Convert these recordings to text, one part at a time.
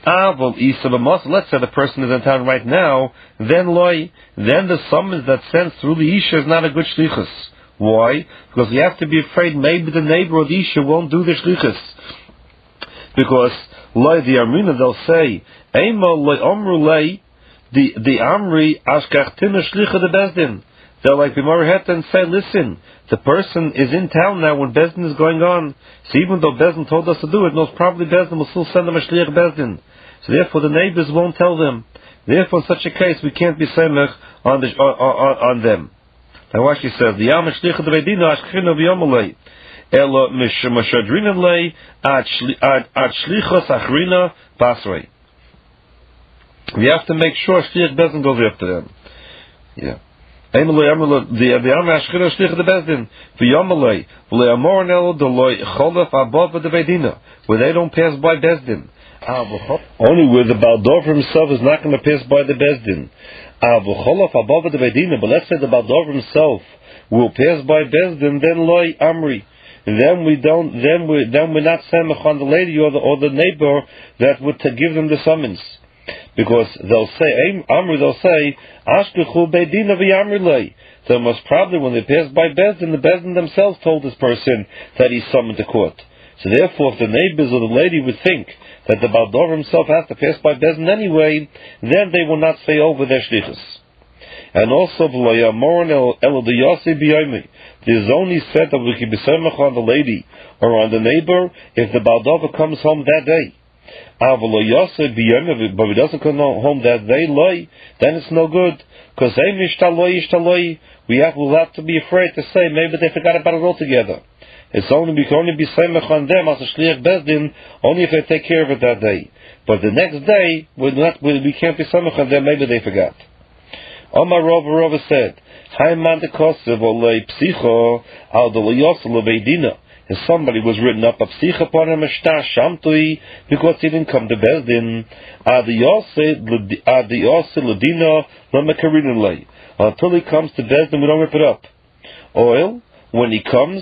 Let's say the person is in town right now, then the summons that sends through the Isha is not a good shlichus. Why? Because you have to be afraid maybe the neighbor or the Isha won't do the shlichus. Because the Amrina, they'll say, the Amri ashkachtina shlicha the Bezdin. They'll like be Morahet and say, listen, the person is in town now when Bezdin is going on. So even though Bezdin told us to do it, most probably Bezdin will still send them a shliach Bezdin. So therefore the neighbors won't tell them. Therefore in such a case we can't be semech on them. Now what she says, the Yam shlicha the Beidina ashkachina v'yomalei. Ela mishadrinan lei ad shlichos achrina pasrei. We have to make sure shliach Bezdin goes after them. Yeah. The Amr Ashkina Shlicha the Bezdin for Yomalei V'le'amornel Deloy Cholef Above the Beidina, where they don't pass by Bezdin. Only where the Baldover himself is not going to pass by the Bezdin. Cholef Above the Beidina, but let's say the Baldover himself will pass by Bezdin, then Loy Amri. Then we're not semech on the lady or the neighbor that would give them the summons. Because they'll say, Amri, they'll say, Ashkechu Beidina v'Amri. So most probably when they pass by Bezdin, the Bezdin themselves told this person that he's summoned to court. So therefore, if the neighbors or the lady would think that the Baldover himself has to pass by Bezdin anyway, then they will not say over their shlichus. And also, there's only said that we can be semech on the lady or on the neighbor if the Baldover comes home that day. But if he doesn't come home that day, then it's no good. Because we'll have to be afraid to say maybe they forgot about it altogether. We can only be semech on them as a shliach bezdin only if they take care of it that day. But the next day we can't be semech on them. Maybe they forgot. Omar Rava said, if somebody was written up a psich upon him shamtui because he didn't come to Bezdin, until he comes to Bezdin, we don't rip it up. Oil, when he comes,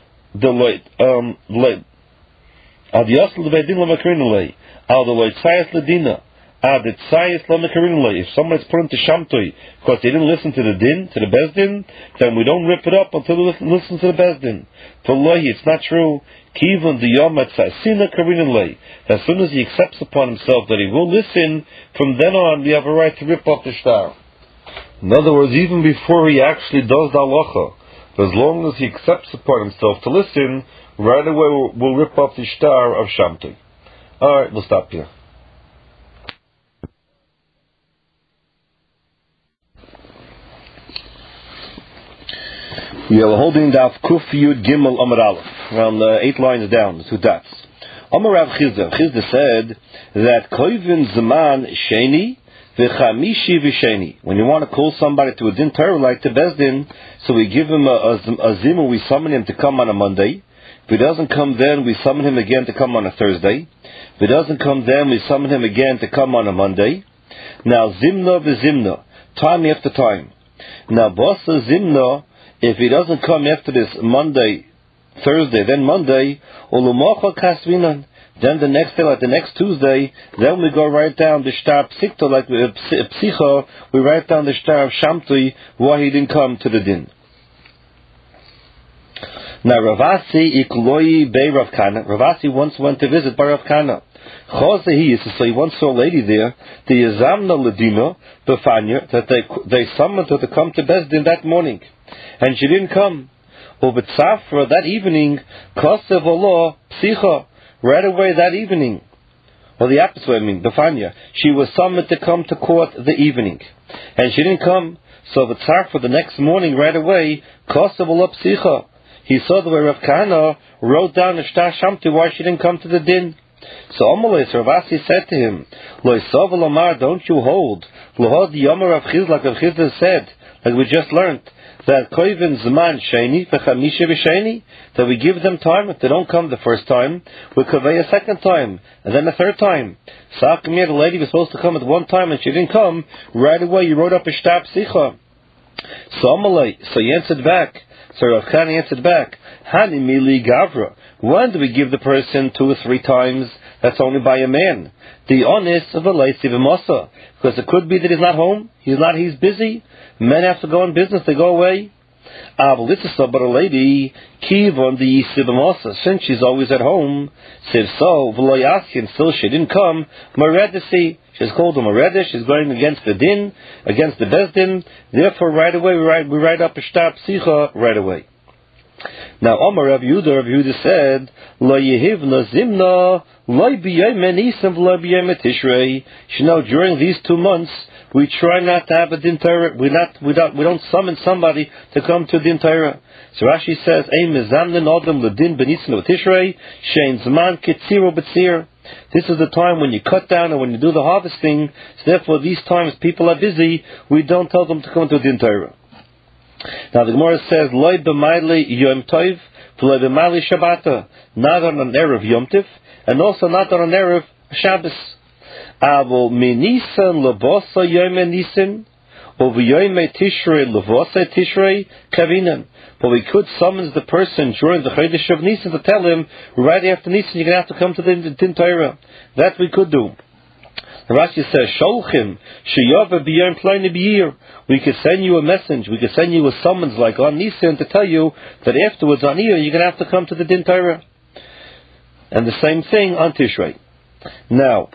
if somebody's put into Shamtoi because they didn't listen to the din, to the Bezdin, then we don't rip it up until they listen to the Bezdin. It's not true. As soon as he accepts upon himself that he will listen, from then on we have a right to rip off the shtar. In other words, even before he actually does the halacha, as long as he accepts upon himself to listen, right away we'll rip off the shtar of Shamtoi. Alright, we'll stop here. We are holding Daf Kuf Yud Gimel Amar Aleph, around 8 lines down, the 2 dots. Amar Rav Chizda said that Koivin Zaman Sheni v'Chamishi v'Sheni. When you want to call somebody to a din Torah like to Bezdin, so we give him a zimun, we summon him to come on a Monday. If he doesn't come then, we summon him again to come on a Thursday. If he doesn't come then, we summon him again to come on a Monday. Now Zimna v'Zimna, time after time. Now Bosa Zimna, if he doesn't come after this Monday, Thursday, then Monday, Ulumocha Kasvinan, then the next day, like the next Tuesday, then we go right down the shtar psikto, like psicha, we write down the shtar of Shamtui, why he didn't come to the din. Now Ravasi Ikloi Bey Rav Kana, Ravasi once went to visit by Rav Kana. Chosehi, so he once saw a lady there, the Yazamna Ladina, Befanya, that they summoned her to come to Bezdin that morning. And she didn't come. Ubetzafra, that evening, Kosev Allah, Psicha, right away that evening. Or the opposite way, Befanya. She was summoned to come to court the evening. And she didn't come. So Betzafra, the next morning, right away, Kosev Allah, Psicha. He saw the way Rav Kana wrote down the Shtar Shamti why she didn't come to the din. So Amalei Ravasi said to him, Lo Isav Amar, don't you hold? Lohad Yomar Rav Chizda, like Rav Chizda said, like we just learned, that Koivin Zman Sheni v'Chamisha v'Sheni, that we give them time. If they don't come the first time, we convey a second time, and then a third time. Sakamir, the lady was supposed to come at one time, and she didn't come. Right away, you wrote up a shtar psicha. So Amalei, so he answered back. So Rav Khan answered back, Hani Mili Gavra. When do we give the person 2 or 3 times? That's only by a man. The honest of a lazy v'masa, because it could be that he's not home. He's busy. Men have to go on business. They go away. But a lady, kivon the yisibamasa, since she's always at home, says so, v'loyaskin, still she didn't come, maredisi, she's called a maredish, she's going against the din, against the bezdin, therefore right away we write up a shtar psicha right away. Now Omar Rav Yehuda said, lo yehivna zimna, lo b'yom nisim v'lo b'yom tishrei. You know, during these 2 months, we try not to have a din Torah. We don't summon somebody to come to din Torah. So Rashi says, "Ein mezamnin adam ledin b'nisim v'tishrei shein zman ketziru b'tzir." This is the time when you cut down and when you do the harvesting. So therefore, these times people are busy. We don't tell them to come to din Torah. Now the Gemara says, "Loi b'maili yom tov, v'loi b'maili shabbata," not on an erev Yom Tov, and also not on an erev Shabbos. Avo minisan lebosa yom nisan, or v'yom tishrei lebosa tishrei kavinan. But we could summon the person during the Chodesh of Nisan to tell him, right after Nisan you're going to have to come to the din Torah. That we could do. The Rashi says, Sholchim, sheyava b'yom ploni b'yir. We could send you a message, we could send you a summons like on Nisan to tell you that afterwards on Iyar you're going to have to come to the din Torah. And the same thing on Tishrei. Now,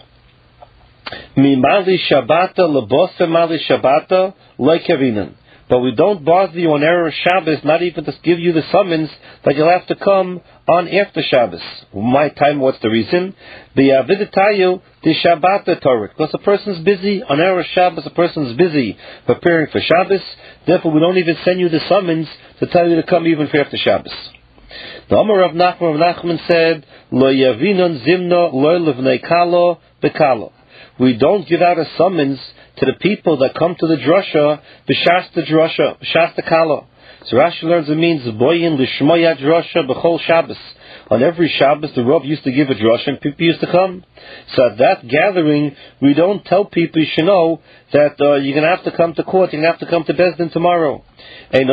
Mimali Shabbata lebosa mali Shabbata like Kavinan. But we don't bother you on Erev Shabbos, not even to give you the summons that you'll have to come on after Shabbos. My time, what's the reason? B'yaviditayu the Shabbata Torah. Because a person's busy on Erev Shabbos, a person's busy preparing for Shabbos. Therefore, we don't even send you the summons to tell you to come even for after Shabbos. The Amar Rav Nachman said, Lo yavinon zimno lo levnei kalo bekalo. We don't give out a summons to the people that come to the drasha, b'shasta kala. So Rashi learns it means boyin l'shmoya drasha b'chol Shabbos. On every Shabbos, the Rav used to give a drasha and people used to come. So at that gathering, we don't tell people, you should know, that you're going to have to come to court, you're going to have to come to Bezdin tomorrow. We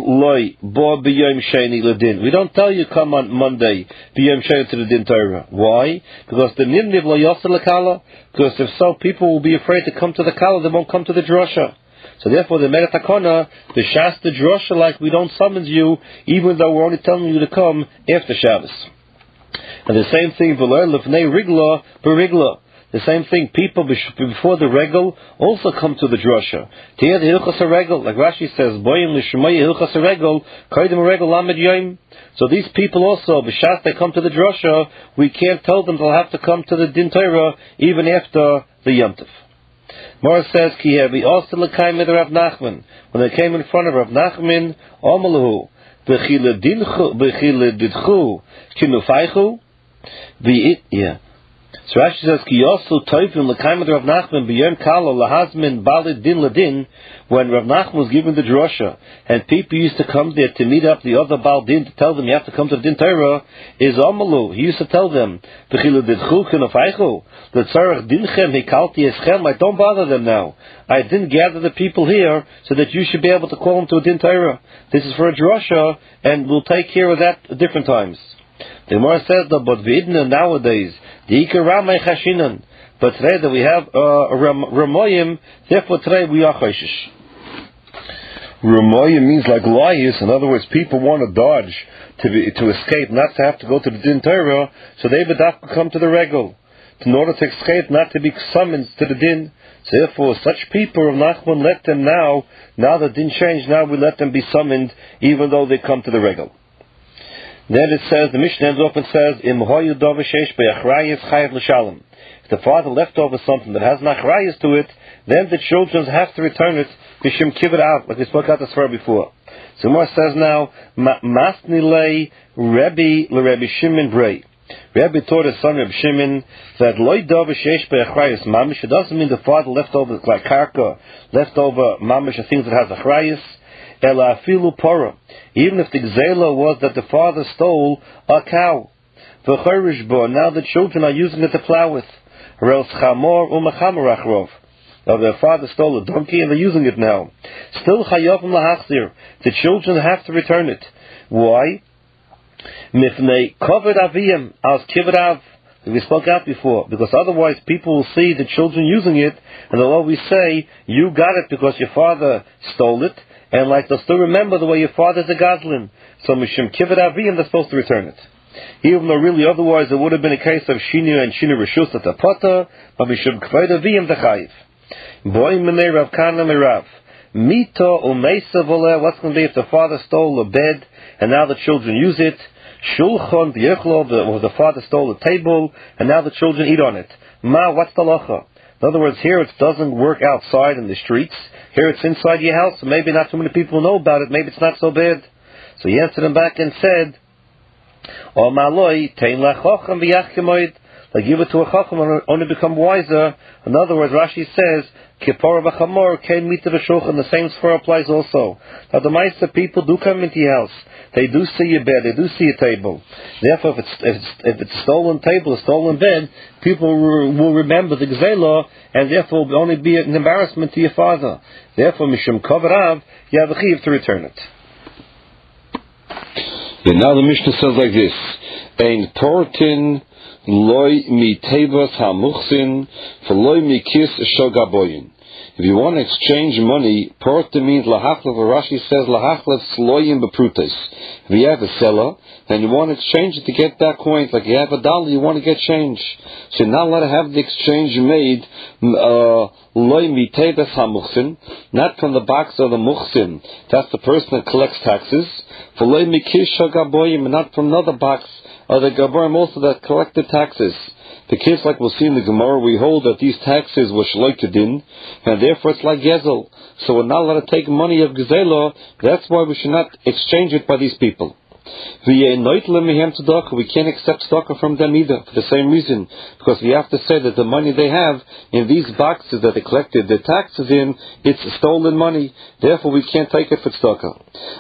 don't tell you come on Monday, b'yom sheni to the din Torah. Why? Because the nimniv lo yosel lekala. Because if so, people will be afraid to come to the kala, they won't come to the drasha. So therefore, the Meret HaKona, the Shasta drasha, like we don't summons you, even though we're only telling you to come after Shabbos. And the same thing, v'lo lefnei rigla b'rigla. The same thing, people before the regal also come to the drasha. To hear the hilchas regal, like Rashi says, boyim l'shmoya hilchas regal, kaidim regal lamed yom. So these people also, b'shas they come to the drasha, we can't tell them they'll have to come to the din Torah even after the Yom Tov. Mora says, ki hevi also l'kaim with Rav Nachman. When they came in front of Rav Nachman, omalahu, b'chile didchu, kinufaychu, yeah. So Rashi says, "Ki yosu toifim l'kaim Rav Nachman b'yom kalo lahazmin balid din ladin." When Rav Nachman was given the drasha, and people used to come there to meet up the other bal din to tell them you have to come to the din Torah, is amalu. He used to tell them, "B'chilu didchu kenofaychu l'tzarach dinchem hikalti eschem." I don't bother them now. I didn't gather the people here so that you should be able to call them to a din Torah. This is for a drasha, and we'll take care of that at different times. The Gemara says that, but v'idna nowadays. But today that we have Ramoyim, therefore today we are Choshish. Ramoyim means like liars. In other words, people want to dodge, to escape, not to have to go to the din Torah, so they would have to come to the regal, in order to escape, not to be summoned to the din. So therefore, such people, Rav Nachman let them now the din changed, now we let them be summoned, even though they come to the regal. Then it says, the Mishnah ends off and says, If the father left over something that has nachrayas to it, then the children have to return it, b'shem kibbut out, like we spoke about this far before. So Gemara says now, Masni lei Rebbe l'Rebbe Shimon brei. Rebbe taught his son Rebbe Shimon that loy davar sheish be'achrayas mamish. It doesn't mean the father left over like karka, left over mamish, things that has achrayas. Ela afilu pora. Even if the gzela was that the father stole a cow, v'chorish bo, now the children are using it to plow with. Or else chamor u'machamor achrov. Now their father stole a donkey and they're using it now. Still chayovim lahachzir. The children have to return it. Why? Mifnei kovid aviyim as kivrav. We spoke out before, because otherwise people will see the children using it, and they'll always say, you got it because your father stole it, and like they'll still remember the way your father's a Goslin. So Mishim Kibbut Aviyim, they're supposed to return it. Even though really otherwise it would have been a case of Shinu and Shinu Rishus at the Potter, but Mishim Kvod Aviyim the Chayiv. Boy Menei Rav Kana Merav. Mito Umeisa Voleh, what's going to be if the father stole a bed, and now the children use it? Shulchan B'Yechlo, the father stole a table, and now the children eat on it. Ma, what's the lacha? In other words, here it doesn't work outside in the streets. Here it's inside your house. So maybe not too many people know about it. Maybe it's not so bad. So he answered him back and said, O maloi, tein lachochem v'yachkemoid. They give it to a chacham and only become wiser. In other words, Rashi says, Kippur v'chamor, kein mita v'shulchan. The same sfor applies also. Now the Meister people do come into your house. They do see your bed. They do see your table. Therefore, if it's stolen table, a stolen bed, people will remember the Gzela, and therefore will only be an embarrassment to your father. Therefore, Mishum Kovarav, you have a chiv to return it. And now the Mishnah says like this: Ein tortin loy mi tebas hamuchsin, for loy mi kis shogaboyin. If you want to exchange money, porta means lahachlev, or Rashi says lahachlev sloyim beprutes. If you have a seller, and you want to exchange it to get that coin, like you have $1, you want to get change. So you're not allowed to have the exchange made, loy mitebes hamuchsin, not from the box of the muchsin. That's the person that collects taxes. For loy mikish gaboyim, not from another box of the gaboyim also that collect the taxes. The case, like we'll see in the Gemara, we hold that these taxes were shloikadin, and therefore it's like gezel. So we're not allowed to take money of gezela. That's why we should not exchange it by these people. We can't accept tzedakah from them either, for the same reason, because we have to say that the money they have in these boxes that they collected the taxes in, it's stolen money. Therefore, we can't take it for tzedakah.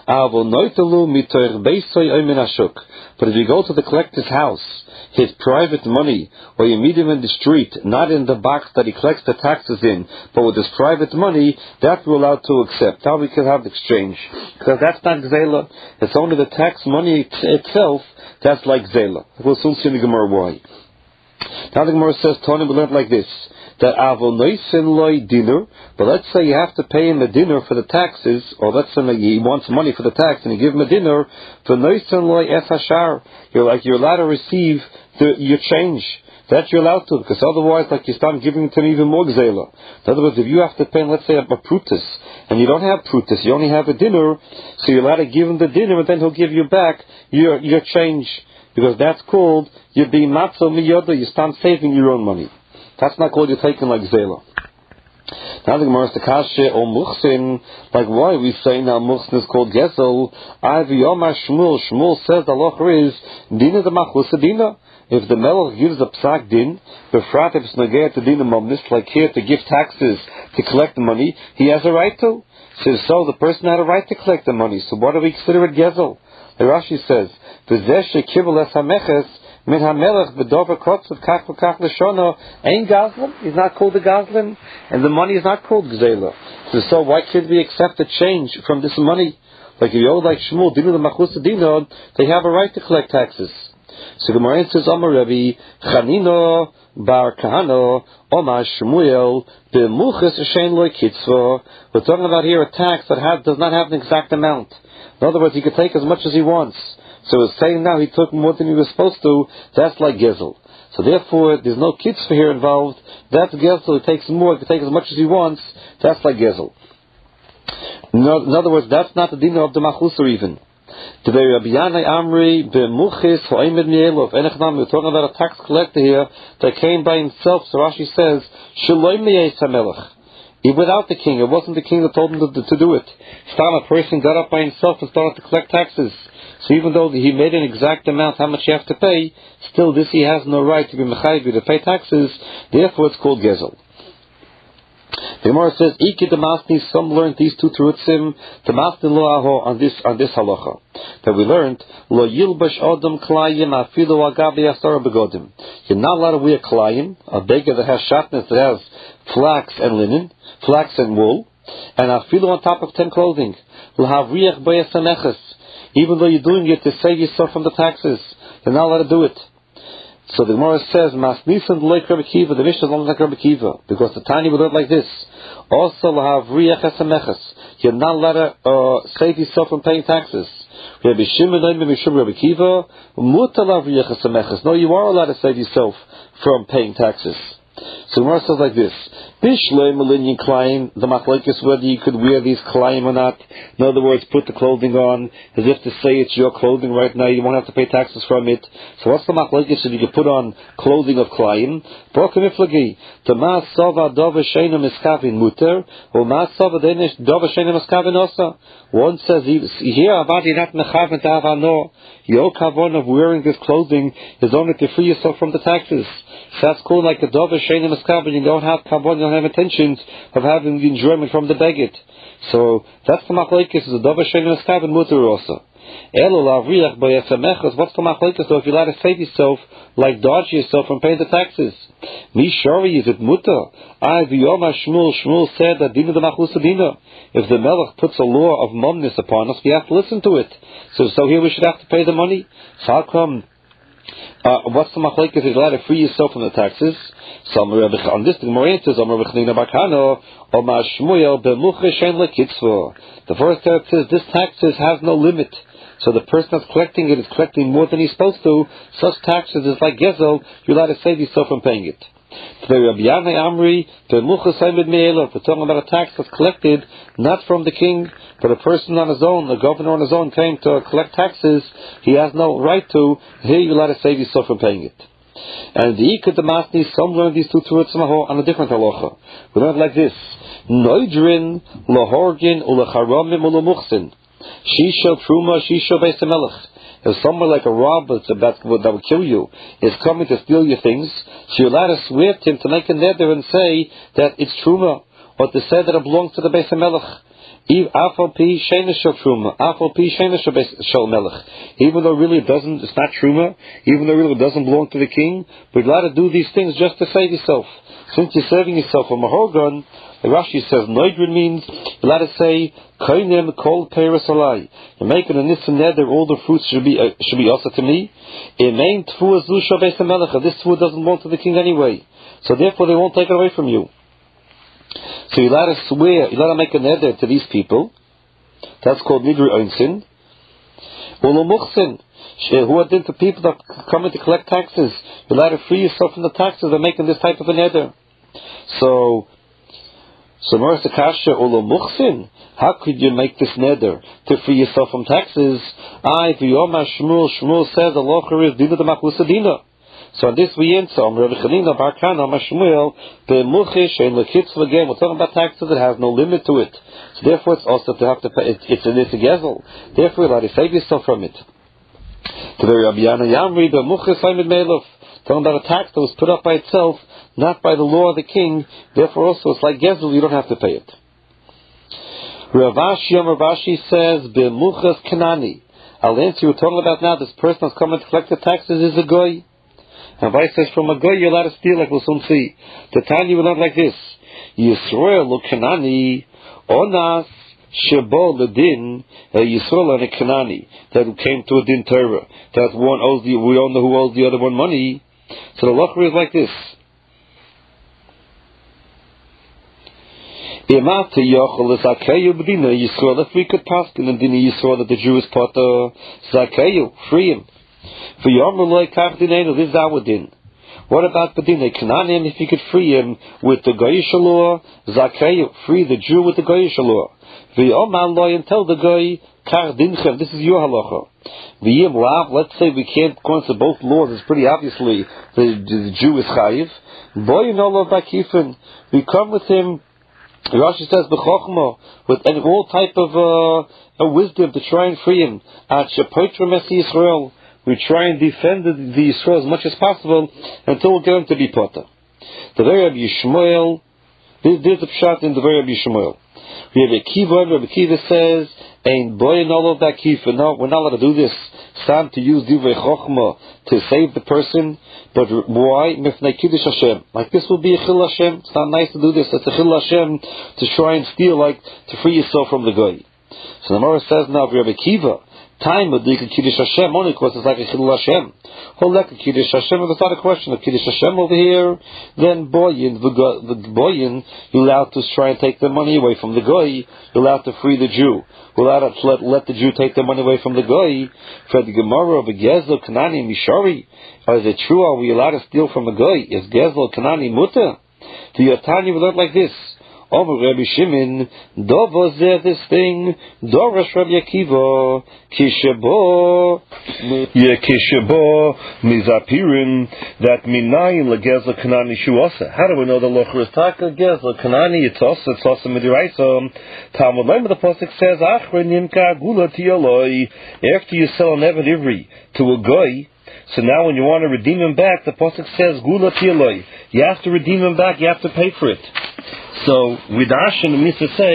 But if you go to the collector's house, his private money, or you meet him in the street, not in the box that he collects the taxes in, but with his private money, that we're allowed to accept. Now we can have the exchange. Because that's not gzela. It's only the tax money itself that's like gzela. We'll soon see in the Gemara why. Now the Gemara says, Tony, we learned like this, that avonoisen loy dinner, but let's say you have to pay him a dinner for the taxes, or let's say he wants money for the tax, and you give him a dinner, for noisen loy es hashar, you're allowed to receive your change. That you're allowed to, because otherwise, like, you start giving it to him even more gzela. In other words, if you have to pay, let's say, a prutis, and you don't have prutis, you only have a dinner, so you're allowed to give him the dinner, and then he'll give you back your change. Because that's called, you're being matzo miyoda, you start saving your own money. That's not called you're taking like zela. Now the Gemara is the kashe or muchsin, like why we say now muchsin is called gezel. Yomar Shmuel, Shmuel says the halacha is, dina the machlus dina. If the melech gives a psak din, befrat if it's negayat to din momnis, like here to give taxes, to collect the money, he has a right to. So the person had a right to collect the money. So what do we consider it gezel? The Rashi says, v'zeh shekibel es hameches min hamelech v'dover kotzav kach v'kach l'shono ain't gazlan. He's not called a gazlan, and the money is not called gzela. So why can't we accept a change from this money? Like if you owe like Shmuel, dinu the machus dino, they have a right to collect taxes. So Gemara says, Amar Rabbi Chanino bar Kahano Omar Shmuel b'muchas shein loy kitzvah. We're talking about here a tax that does not have an exact amount. In other words, he could take as much as he wants. So it's saying now he took more than he was supposed to. That's like gezel. So therefore, there's no kitzvah here involved. That's gezel. He takes more. He can take as much as he wants. That's like gezel. In other words, that's not the dinner of the machusar even. Today, Rabbi Yanai Amri b'muchis ho'emed mi'elov. We're talking about a tax collector here that came by himself. So Rashi says, Shaloi mi'es hamelech. Without the king, it wasn't the king that told him to do it. A person got up by himself and started to collect taxes. So even though he made an exact amount how much you have to pay, still this he has no right to be mechayiv to pay taxes. Therefore, it's called gezel. The Gemara says, "Iki demasni." Some learned these two terutzim. Demasni lo aho on this halacha that we learned. Lo yilbash adam klayim afilu agabi asara begodim. You're not allowed to wear klayim, a beggar that has shatnez, that has flax and linen, flax and wool, and afilu on top of 10 clothing. L'havriach bayasaneches. even though you're doing it to save yourself from the taxes. You're not allowed to do it. So the Gemara says, Mas Nisan like Rabbi Kiva, the Mishnah is not like Rabbi Kiva, because the Tanya would do it like this. Also, lahav riyach esamechas. You're not allowed to save yourself from paying taxes. Rabbi Shimon, Rabbi Kiva, mutar lahav riyach esamechas. No, you are allowed to save yourself from paying taxes. So the Gemara says like this: Bishlei Malinian Klein, the machlokes whether you could wear these Klein or not. In other words, put the clothing on as if to say it's your clothing right now. You won't have to pay taxes from it. So what's the machlokes if you could put on clothing of Klein? Brokemiflagi, the Masava Dova Sheina Miskavin Muter, or Masava Danish Dova Sheina Miskavin Osa. One says here about you're not mechaven to have anor. Your kavon of wearing this clothing is only to free yourself from the taxes. So that's called like a Dova Sheina Miskavin. You don't have kavon, you don't have intentions of having the enjoyment from the begit. So that's the machlokes is a Dova Sheina Miskavin Muter also. What's the machlokes though if you're allowed to save yourself, like dodge yourself from paying the taxes? Mishori, is it mutter? Shmuel said that dina the machlusa dina. If the melech puts a law of mumness upon us, we have to listen to it. So here we should have to pay the money. So how come? What's the machlokes if you're allowed to free yourself from the taxes? So on this, the Gemara says, the first text says this taxes has no limit. So the person that's collecting it is collecting more than he's supposed to. Such taxes is like gezel. You're allowed to save yourself from paying it. We're talking about a tax that's collected not from the king, but a person on his own, a governor on his own came to collect taxes. He has no right to. Here you're allowed to save yourself from paying it. And the Ikad the Masni, some learn these two Turitz on a different halacha. We learn it like this: Noidrin lahorgin ulacharamim ulamuchsin. Shisha truma, shisha beis hamelech. If someone like a robber that will kill you is coming to steal your things, so you're allowed to swear to him to make a neder and say that it's truma, or to say that it belongs to the beis hamelech. Even though really it's not truma, even though really it doesn't belong to the king, but you're allowed to do these things just to save yourself. Since you're saving yourself from a mahorgan, the Rashi says noidrin means you're allowed to say koinem kol peiros alai. You're making a nitzah neder, all the fruits should be also to me. Imein tfuah zusha beis hamelech. This tfuah doesn't belong to the king anyway, so therefore they won't take it away from you. So you're allowed to swear, you're allowed to make a neder to these people. That's called nidri oinsin. Ulamuchsin, who are then to people that come in to collect taxes. You're allowed to free yourself from the taxes by making this type of a neder. So Marisa Kasha ulamuchsin, how could you make this neder to free yourself from taxes? Shmuel says the locher is dina the machlusa dina. So on this we answer, Rabbi Chanina Bar Kana Mashmuel, the Muchish and Lekitzv again, we're talking about taxes that has no limit to it. So therefore it's also to have to pay, it's a gezel. Therefore you're allowed to save yourself from it. To the Rabbi Yana Yamri, the Muchish Simon Melov, talking about a tax that was put up by itself, not by the law of the king, therefore also it's like gezel, you don't have to pay it. Ravashi says, B'muchas Kanani. I'll answer you, we're talking about now, this person that's coming to collect the taxes is a goy. And Vice says, from a goy you're allowed to steal, like we'll soon see. The Tanya will not like this. Yisrael Kanani Onas Shebo Ledin Yisrael and a Kanani that came to a din Torah. That one owes we all know who owes the other one money. So the locher is like this. If we could pass in the din Yisrael that the Jew is potter Zakayu, free him. For this is our din. What about the din? If you could free him with the Goyish law, Zakayu, free the Jew with the Goyish law. And tell the Goy, this is your halacha. Let's say we can't answer both laws, it's pretty obviously the Jew is chayiv. We come with him, Rashi says, b'chochma, with all type of wisdom to try and free him. At shepoitrim es Yisrael. We try and defend the Yisrael as much as possible until we get him to be potter. The very Rabbi Yishmael, there's a pshat in the very Rabbi Yishmael. Rabbi Kiva says, "Ein boyin all of that kifa." No, we're not allowed to do this. Stand to use divrei chochma to save the person, but why? Mifnei kiddush Hashem. Like this will be a chil Hashem. It's not nice to do this. It's a chil Hashem to try and steal, like to free yourself from the goy. So the Gemara says now, Rabbi Kiva, Time with the Kiddush Hashem only because it's like a Chilul Hashem. Holek Kiddush Hashem, if it's not a question of Kiddush Hashem over here, then Boyin, the Boyin, you're allowed to try and take the money away from the Goy, you're allowed to free the Jew. You're allowed to let the Jew take the money away from the Goy. For the Gemara of Gezel, Kanani, Mishari, is it true? Are we allowed to steal from a Goy? Is Gezel, Kanani, Mutter? The Yatani we learned like this. Omer Rabbi Shimon, Dovo zeh this thing, Dorosh Rabbi Akiva, Kishabo, Mizapirin, that Minayin Legezel Kanani Shuasa. How do we know the Locher is Taka Gezel Kanani? It's also Midiraisa. Talmud Lema, the Pasuk says, Achre Nimka Gula Tiyaloi. After you sell an Eved Ivri to a Goy, so now when you want to redeem him back, the Pasuk says, Gula Tiyaloi. You have to redeem him back, you have to pay for it. So, Widashin means to say,